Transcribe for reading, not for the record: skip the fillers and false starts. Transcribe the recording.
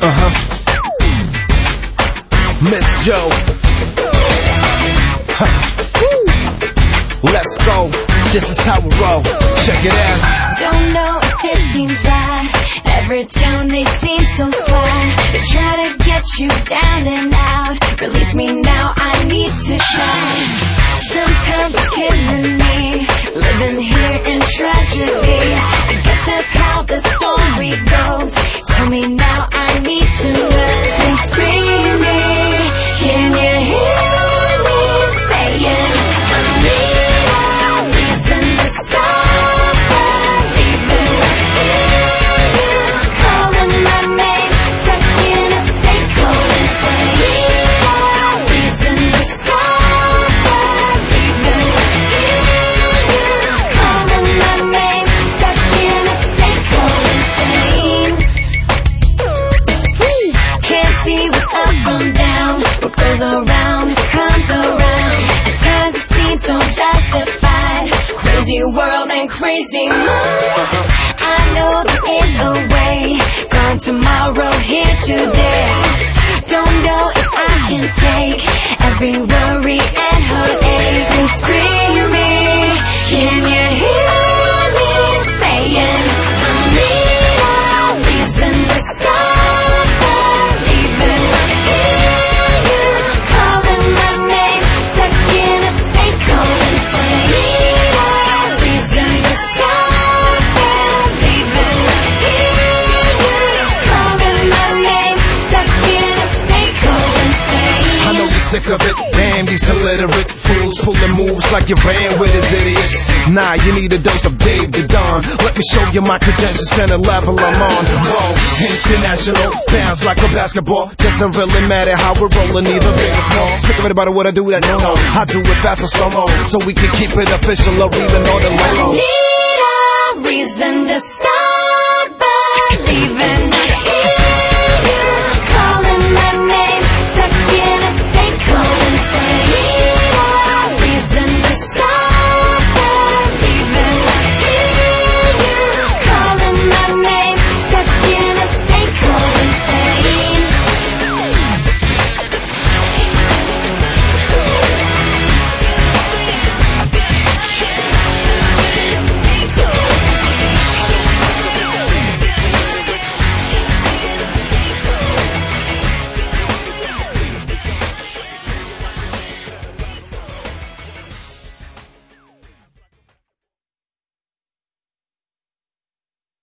Miss Joe. Let's go. This is how we roll. Check it out. Don't know if it seems right. Every time they seem so sly. They try to get you down and out. Release me now, I need to shine. Sometimes it's killing me, living here in tragedy. I guess that's how the story goes. Tell me now, I need to know. Then screaming, can you hear me saying, I need a reason to stop believing in you. Calling my name, stuck in a state cold insane. A reason to stop believing in you. Calling my name, stuck in a state cold insane. Can't see what's up from down. What goes around comes around. At times it seems so justified. Crazy world and crazy minds. I know there is a way. Gone tomorrow, here today. Don't know if I can take every worry and heartache. And screaming, can you hear me saying, I need a reason to stop believing in you. Calling my name, stuck in a state cold insane. A reason to stop believing in you. Calling my name, stuck in a state cold insane. I know you're sick of it. Damn, these illiterate fools pulling moves like you ran with his idiots. Nah, you need a dose of Dave the Don. Let me show you my credentials and the level I'm on. Whoa, international, bounce like a basketball. Doesn't really matter how we're rolling, either big or small. Sick of it about what I do that no. I do it fast or slow-mo, so we can keep it official or even on the low. Need a reason to stop believing